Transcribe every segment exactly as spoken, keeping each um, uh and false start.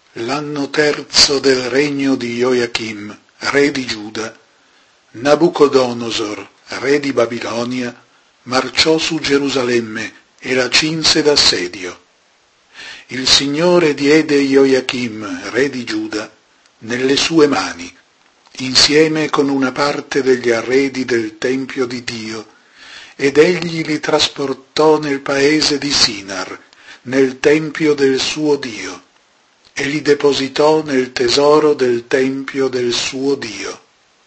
L'anno terzo del regno di Joachim, re di Giuda, Nabucodonosor, re di Babilonia, marciò su Gerusalemme e la cinse d'assedio. Il Signore diede Joachim, re di Giuda, nelle sue mani, insieme con una parte degli arredi del Tempio di Dio, ed egli li trasportò nel paese di Sinar, nel Tempio del suo Dio, e li depositò nel tesoro del Tempio del suo Dio.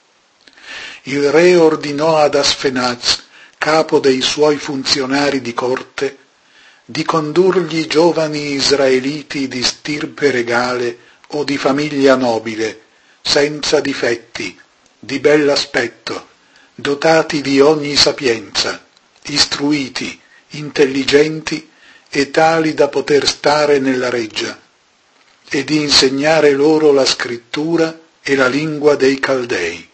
Il re ordinò ad Asfenaz, capo dei suoi funzionari di corte, di condurgli giovani israeliti di stirpe regale o di famiglia nobile, senza difetti, di bell'aspetto, dotati di ogni sapienza, istruiti, intelligenti e tali da poter stare nella reggia, e di insegnare loro la scrittura e la lingua dei Caldei.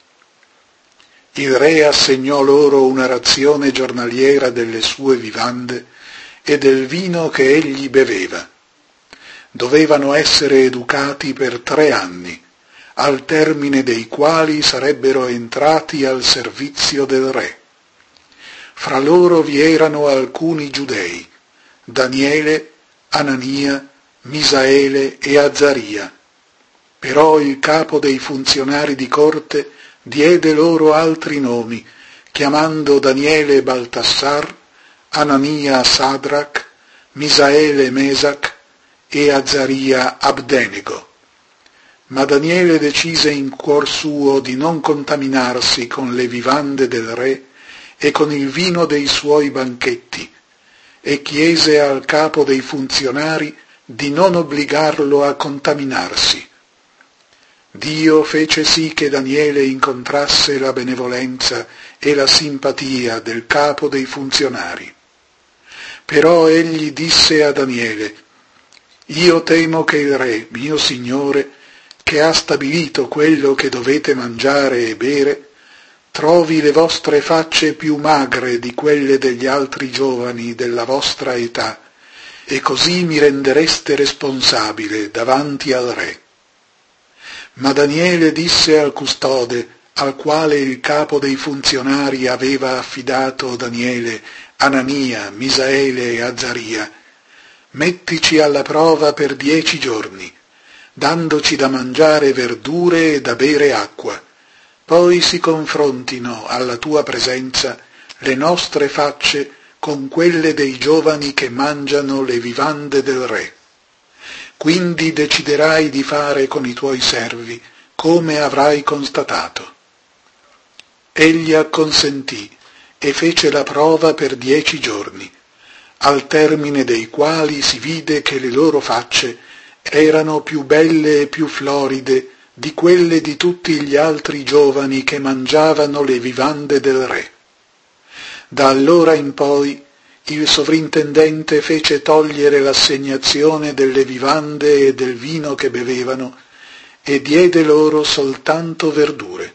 Il re assegnò loro una razione giornaliera delle sue vivande e del vino che egli beveva. Dovevano essere educati per tre anni, al termine dei quali sarebbero entrati al servizio del re. Fra loro vi erano alcuni giudei, Daniele, Anania, Misaele e Azzaria. Però il capo dei funzionari di corte diede loro altri nomi, chiamando Daniele Baltassar, Anania Sadrach, Misaele Mesac e Azzaria Abdenego. Ma Daniele decise in cuor suo di non contaminarsi con le vivande del re e con il vino dei suoi banchetti, e chiese al capo dei funzionari di non obbligarlo a contaminarsi. Dio fece sì che Daniele incontrasse la benevolenza e la simpatia del capo dei funzionari. Però egli disse a Daniele: «Io temo che il re, mio signore, che ha stabilito quello che dovete mangiare e bere, trovi le vostre facce più magre di quelle degli altri giovani della vostra età, e così mi rendereste responsabile davanti al re». Ma Daniele disse al custode, al quale il capo dei funzionari aveva affidato Daniele, Anania, Misaele e Azzaria: «Mettici alla prova per dieci giorni, dandoci da mangiare verdure e da bere acqua, poi si confrontino alla tua presenza le nostre facce con quelle dei giovani che mangiano le vivande del re. Quindi deciderai di fare con i tuoi servi come avrai constatato». Egli acconsentì e fece la prova per dieci giorni, al termine dei quali si vide che le loro facce erano più belle e più floride di quelle di tutti gli altri giovani che mangiavano le vivande del re. Da allora in poi il sovrintendente fece togliere l'assegnazione delle vivande e del vino che bevevano e diede loro soltanto verdure.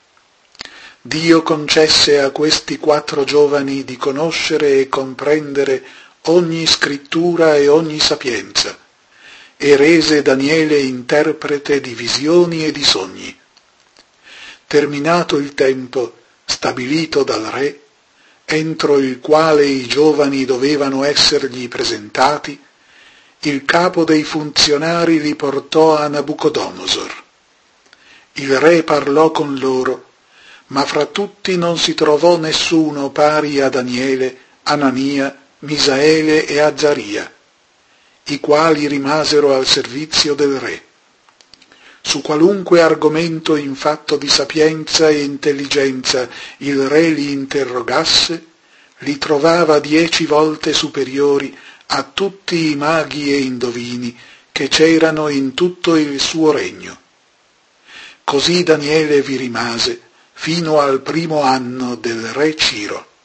Dio concesse a questi quattro giovani di conoscere e comprendere ogni scrittura e ogni sapienza, e rese Daniele interprete di visioni e di sogni. Terminato il tempo stabilito dal re, entro il quale i giovani dovevano essergli presentati, il capo dei funzionari li portò a Nabucodonosor. Il re parlò con loro, ma fra tutti non si trovò nessuno pari a Daniele, Anania, Misaele e Azzaria, i quali rimasero al servizio del re. Su qualunque argomento in fatto di sapienza e intelligenza il re li interrogasse, li trovava dieci volte superiori a tutti i maghi e indovini che c'erano in tutto il suo regno. Così Daniele vi rimase fino al primo anno del re Ciro.